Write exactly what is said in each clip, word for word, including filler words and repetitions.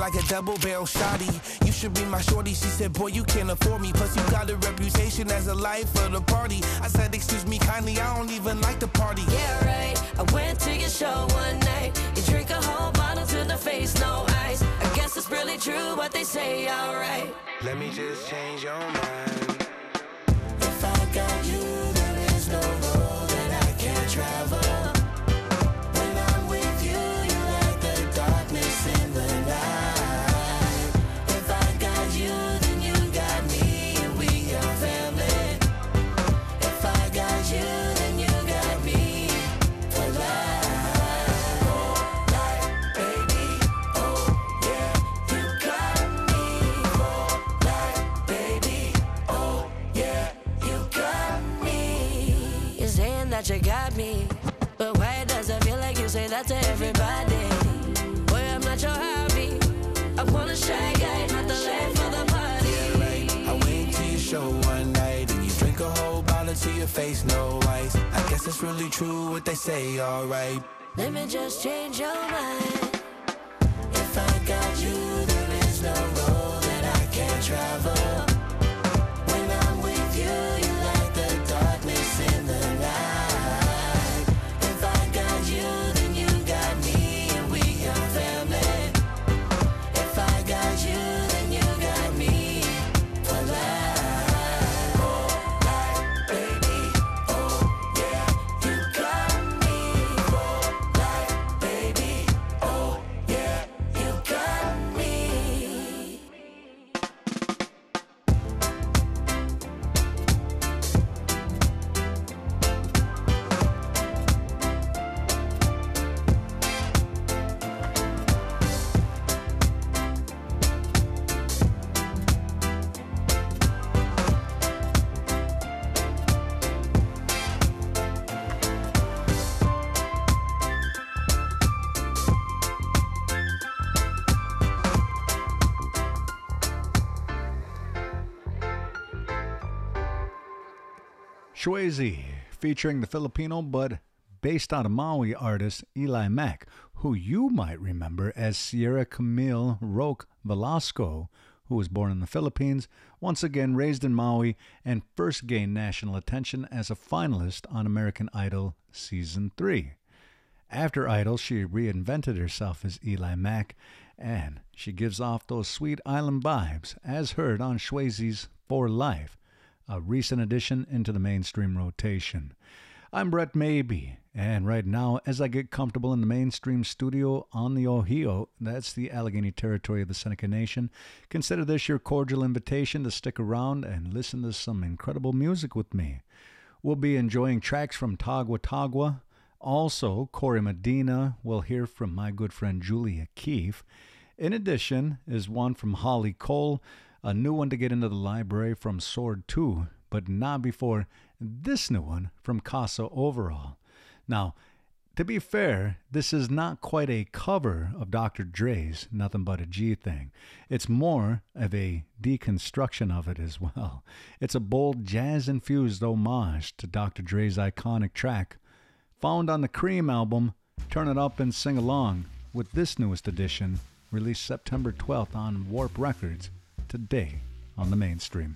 like a double barrel shotty. You should be my shorty. She said, boy, you can't afford me. Plus you got a reputation as a life of the party. I said, excuse me kindly, I don't even like the party. Yeah, right. I went to your show one night. You drink a whole bottle to the face, no ice. I guess it's really true what they say, alright. Let me just change your mind. If I got you, there is no road that I can't travel. When I'm with you, you like the darkness in the night. If I got you, then you got me, and we are family. If I got you, then you got me for life. Oh, life, baby. Oh, yeah, you got me. Oh, life, baby. Oh, yeah, you got me. You're saying that you got me, but why does it feel like you say that to everybody? Boy, I'm not your hobby. I wanna shy guy, not the life for the party. Yeah, right. I went to your show one night and you drink a whole bottle to your face, no ice. I guess it's really true what they say, alright. Let me just change your mind. If I got you, there is no road that I can't travel. When I'm with you, you like the darkness in the night. If I got you, then you got me, and we are family. If I got you, then you got me for life. Oh, life, baby. Oh, yeah, you got me. Oh, life, baby. Oh, yeah, you got me. Swayze, featuring the Filipino but based out of Maui artist Eli Mack, who you might remember as Sierra Camille Roque Velasco, who was born in the Philippines, once again raised in Maui, and first gained national attention as a finalist on American Idol Season three. After Idol, she reinvented herself as Eli Mack, and she gives off those sweet island vibes, as heard on Swayze's For Life, a recent addition into the mainstream rotation. I'm Brett Maybe, and right now, as I get comfortable in the mainstream studio on the Ohio, that's the Allegheny territory of the Seneca Nation, consider this your cordial invitation to stick around and listen to some incredible music with me. We'll be enjoying tracks from Tagua Tagua. Also, Corey Medina will hear from my good friend Julia Keefe. In addition is one from Holly Cole, a new one to get into the library from Sword two, but not before this new one from Casa Overall. Now, to be fair, this is not quite a cover of Doctor Dre's Nothing But a G Thing. It's more of a deconstruction of it as well. It's a bold jazz-infused homage to Doctor Dre's iconic track, found on the Cream album, Turn It Up and Sing Along, with this newest edition, released September twelfth on Warp Records, today on the mainstream.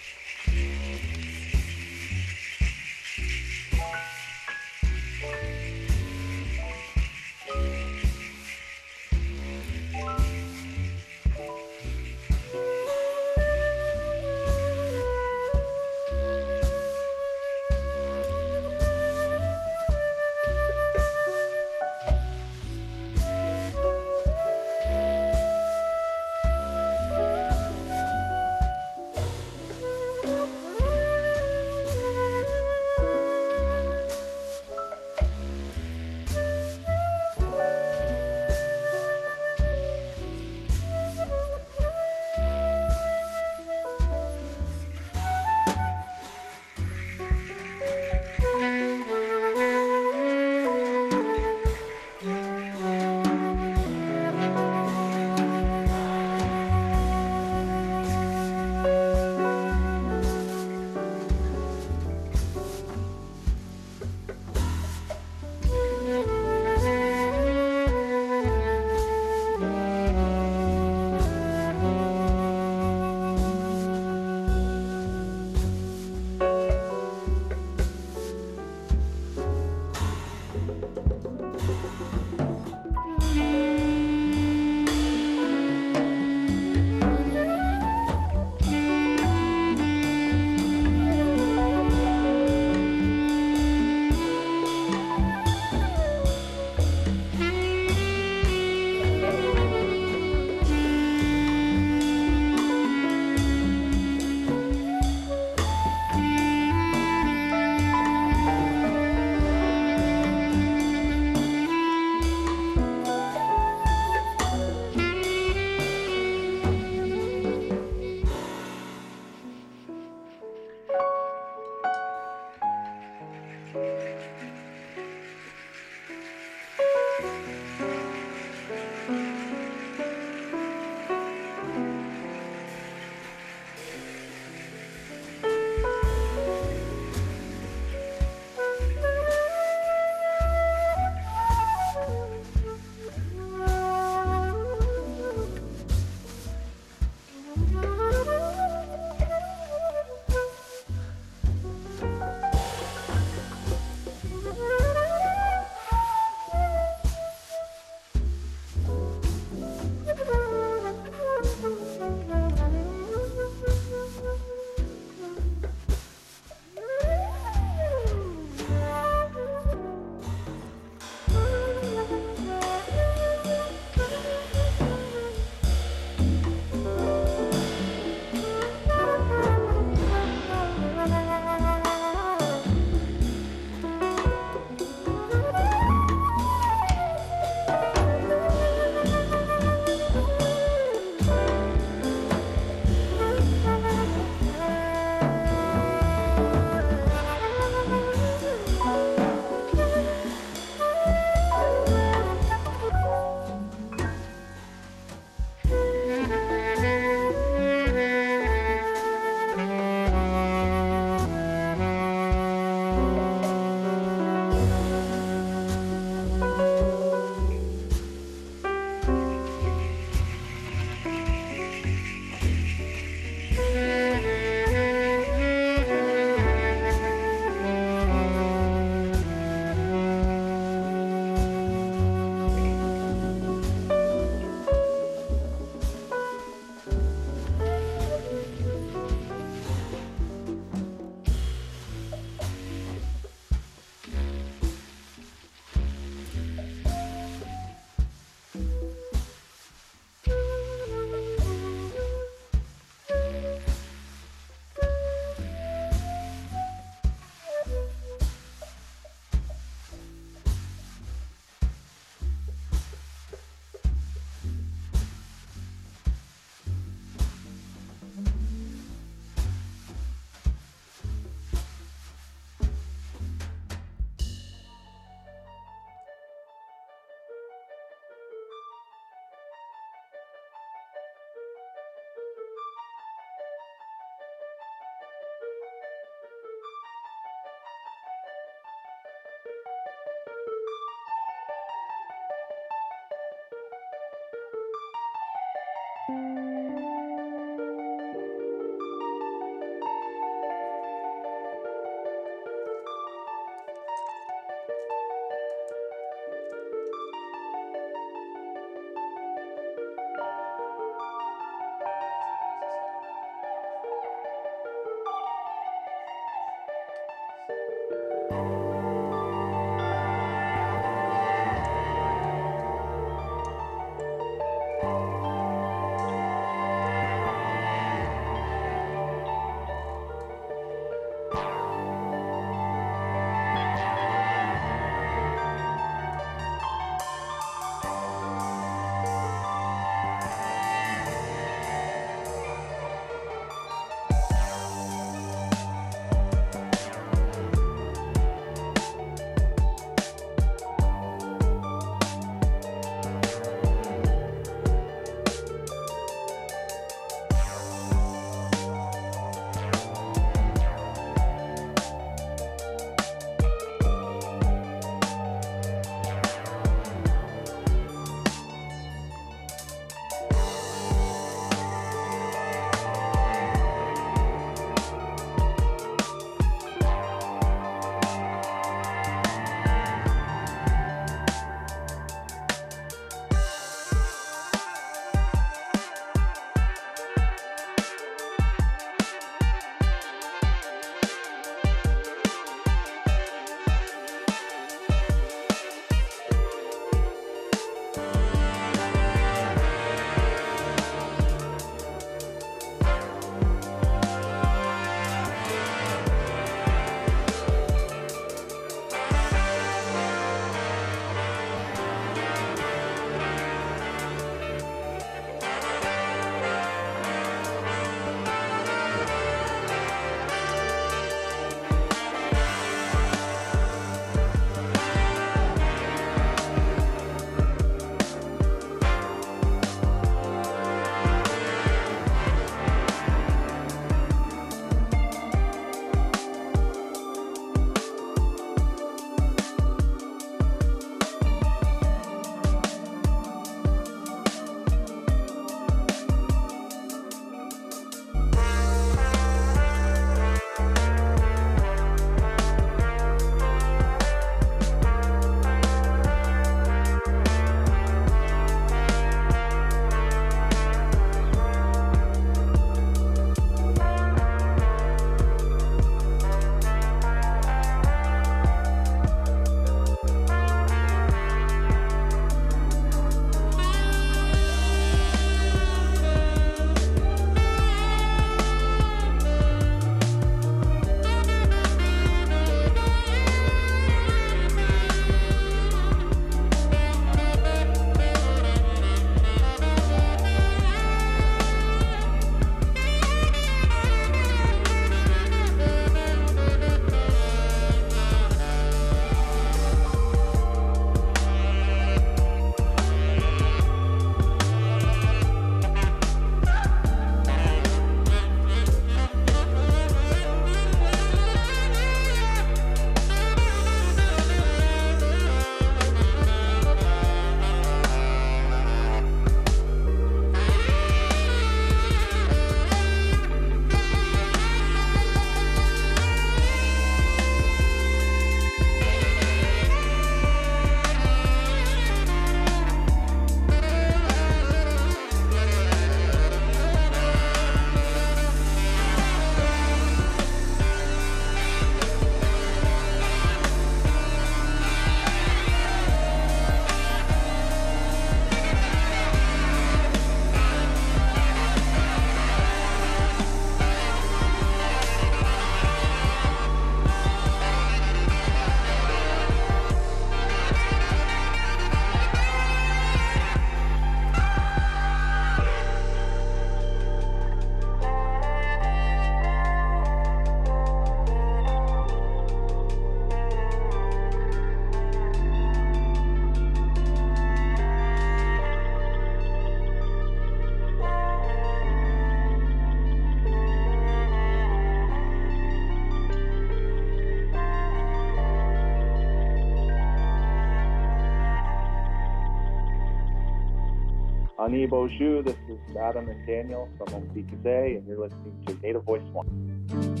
Ani Bonjour, this is Adam and Daniel from M C Kazay, and you're listening to Native Voice One.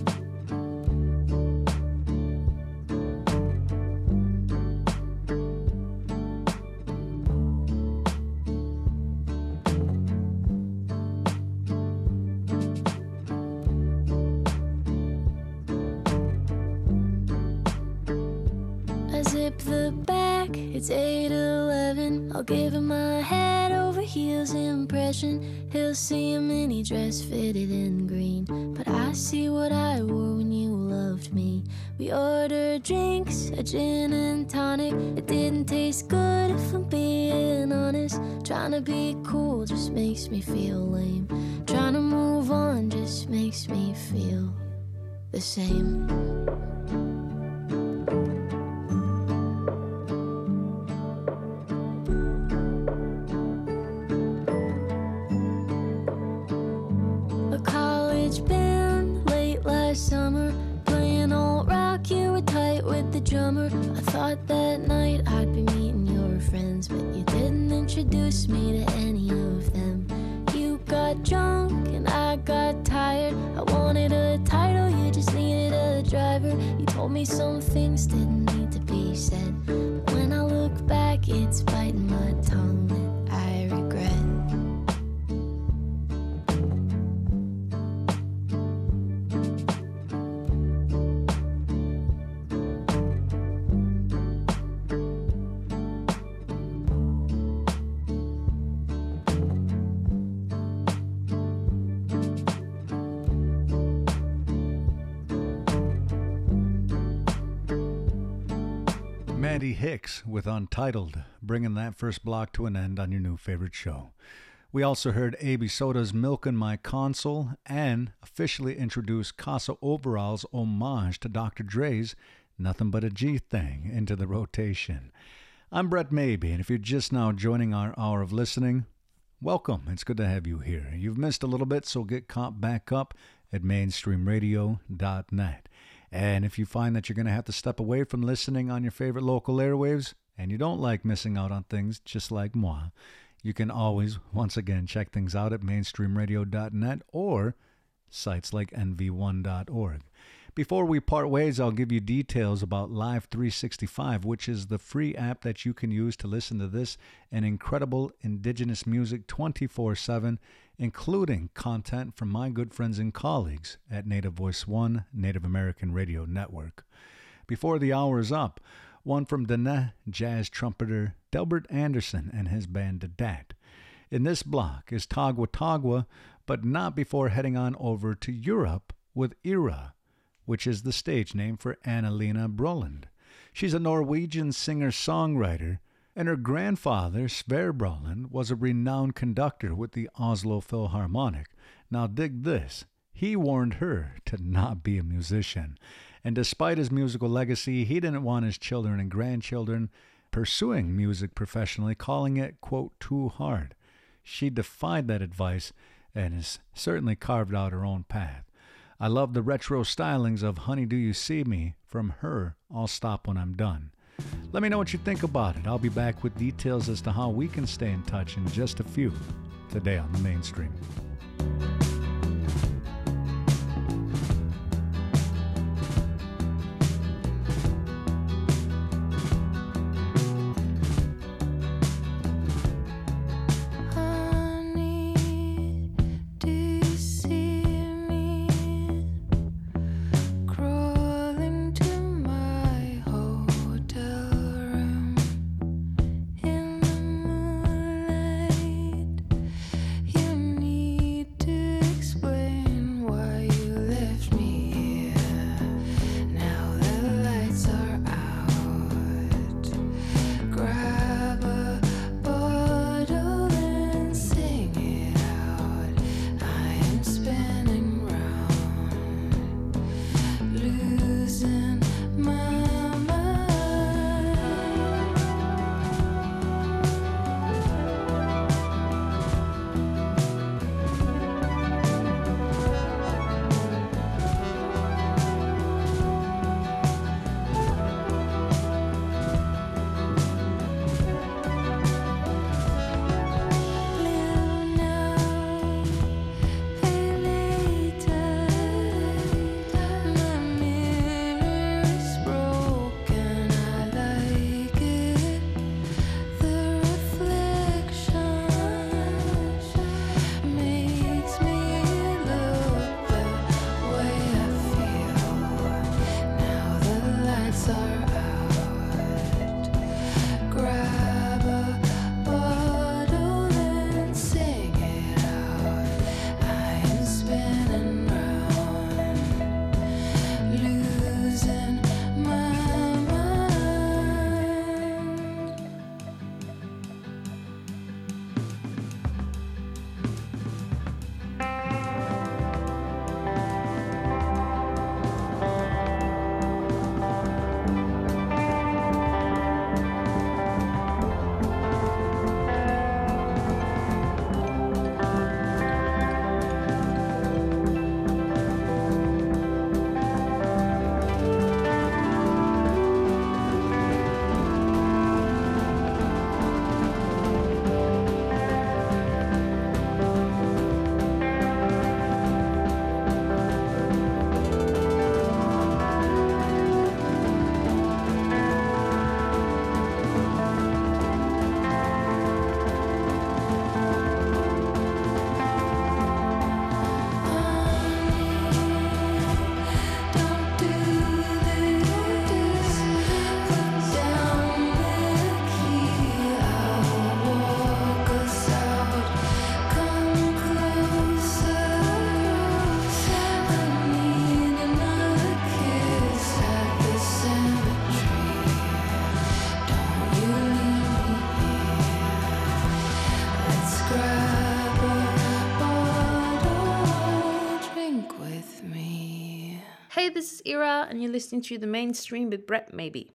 It's eight eleven, I'll give him my head over heels impression. He'll see a mini dress fitted in green, but I see what I wore when you loved me. We ordered drinks, a gin and tonic. It didn't taste good if I'm being honest. Trying to be cool just makes me feel lame. Trying to move on just makes me feel the same. Summer, playing old rock, you were tight with the drummer. I thought that night I'd be meeting your friends, but you didn't introduce me to any of them. You got drunk and I got tired. I wanted a title, you just needed a driver. You told me some things didn't need to be said. When I look back, it's biting my tongue that I regret. Maddie Hicks with Untitled, bringing that first block to an end on your new favorite show. We also heard A B Soda's Milkin' My Console and officially introduced Casa Overall's homage to Doctor Dre's Nothing But a G Thing into the rotation. I'm Brett Maybe, and if you're just now joining our hour of listening, welcome. It's good to have you here. You've missed a little bit, so get caught back up at mainstream radio dot net. And if you find that you're going to have to step away from listening on your favorite local airwaves, and you don't like missing out on things just like moi, you can always, once again, check things out at mainstream radio dot net or sites like N V one dot org. Before we part ways, I'll give you details about Live three sixty-five, which is the free app that you can use to listen to this and incredible indigenous music twenty-four seven, including content from my good friends and colleagues at Native Voice One, Native American Radio Network. Before the hour is up, one from Dene jazz trumpeter Delbert Anderson and his band Dadat. In this block is Tagua Tagua, but not before heading on over to Europe with Ira, which is the stage name for Annalena Broland. She's a Norwegian singer-songwriter, and her grandfather, Sverre Broland, was a renowned conductor with the Oslo Philharmonic. Now dig this. He warned her to not be a musician. And despite his musical legacy, he didn't want his children and grandchildren pursuing music professionally, calling it, quote, too hard. She defied that advice and has certainly carved out her own path. I love the retro stylings of Honey Do You See Me from her I'll Stop When I'm Done. Let me know what you think about it. I'll be back with details as to how we can stay in touch in just a few today on the Mainstream. You need to this is Ira, and you're listening to The Mainstream with Brett Maybe.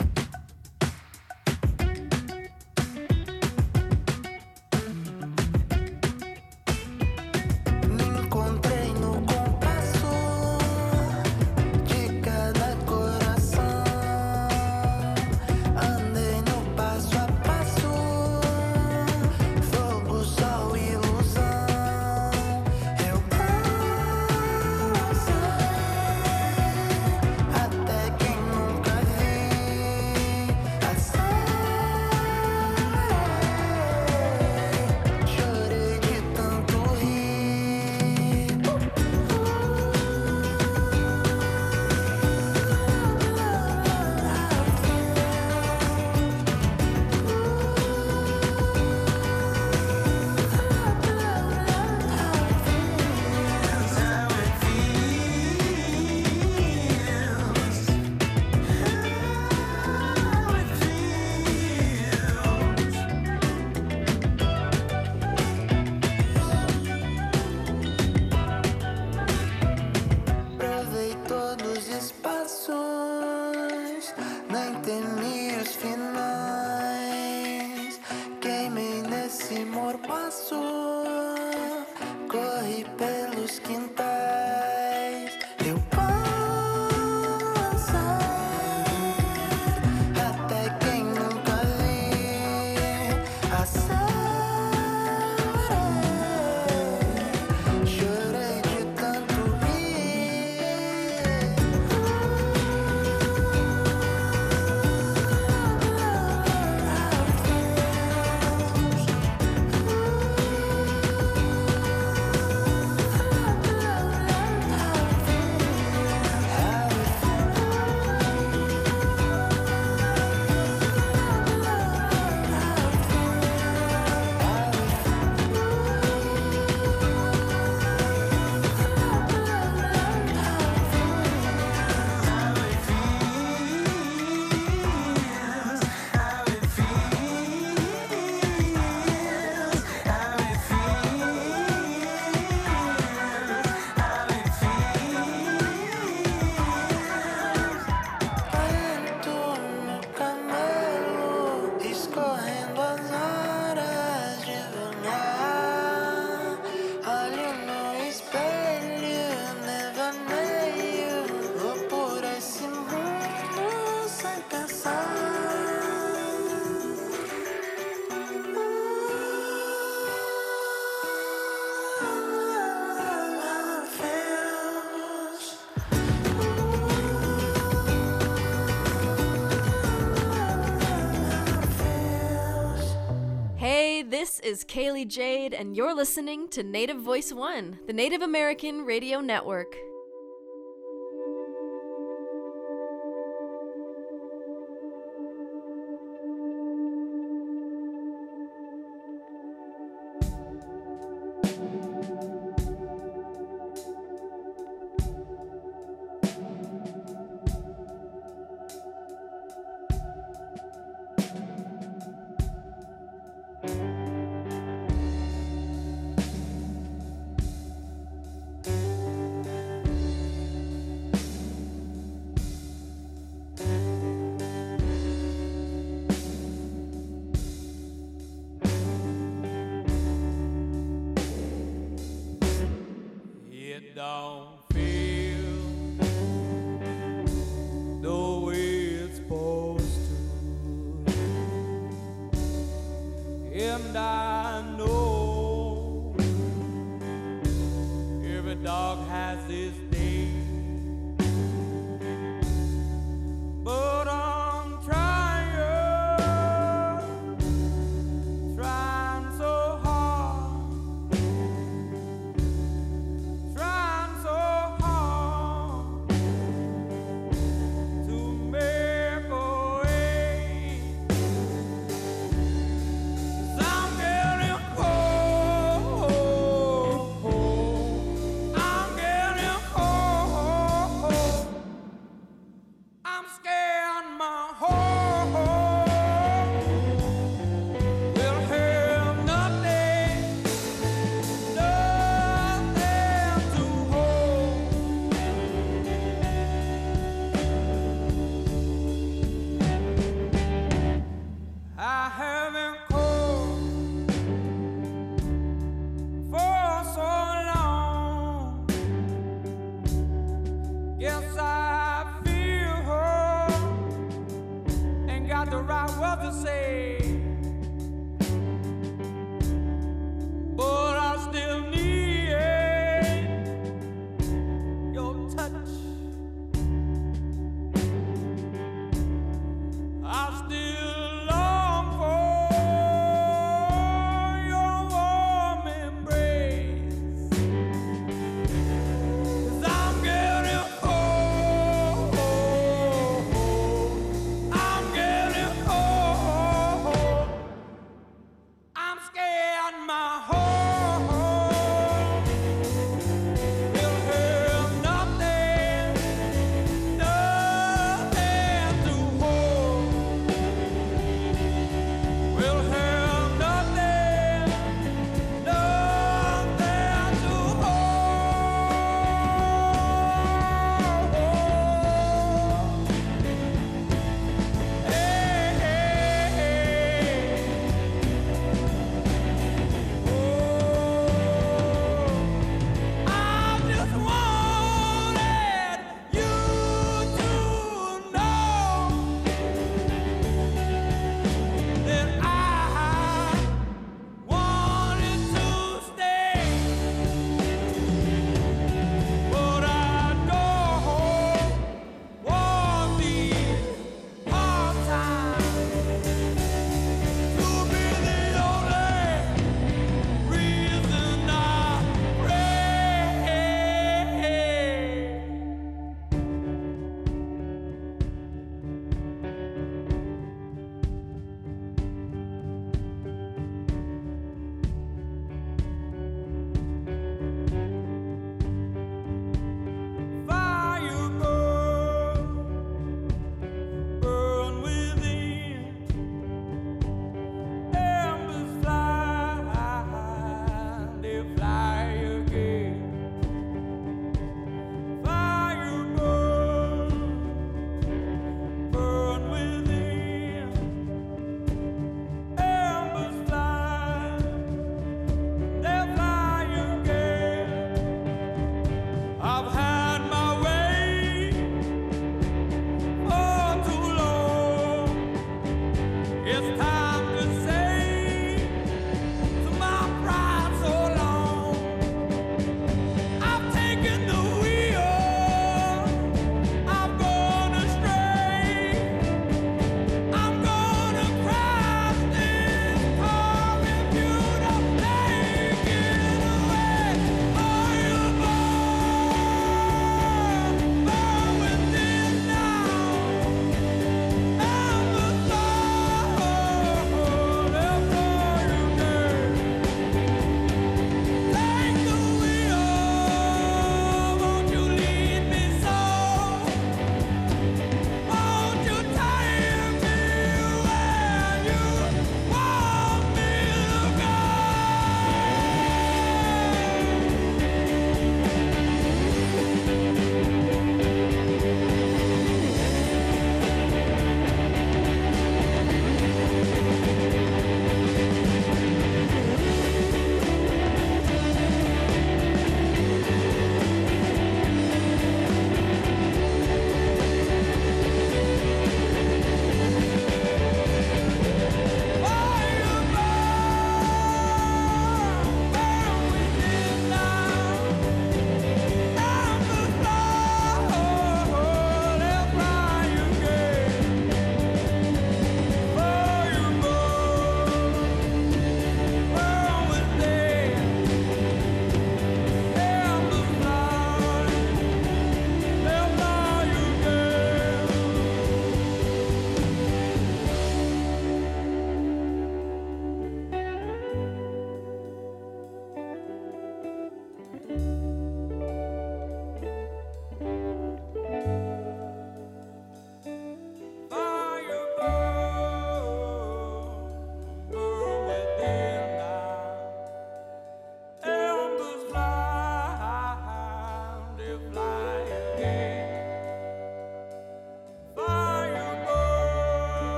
This is Kaylee Jade, and you're listening to Native Voice One, the Native American Radio Network. Don't feel the way it's supposed to, and I know every dog has his